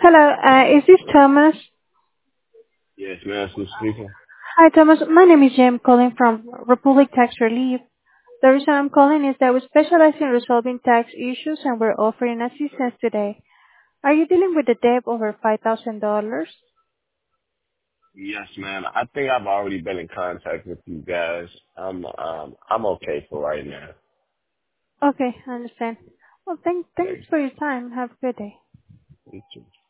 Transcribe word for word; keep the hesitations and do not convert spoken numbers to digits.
Hello, uh, is this Thomas? Yes, ma'am. Who's speaking? Hi, Thomas. My name is Jim, calling from Republic Tax Relief. The reason I'm calling is that we specialize in resolving tax issues and we're offering assistance today. Are you dealing with a debt over five thousand dollars? Yes, ma'am. I think I've already been in contact with you guys. I'm um I'm okay for right now. Okay, I understand. Well, thank, thanks Thank for your time. Have a good day. you. You too.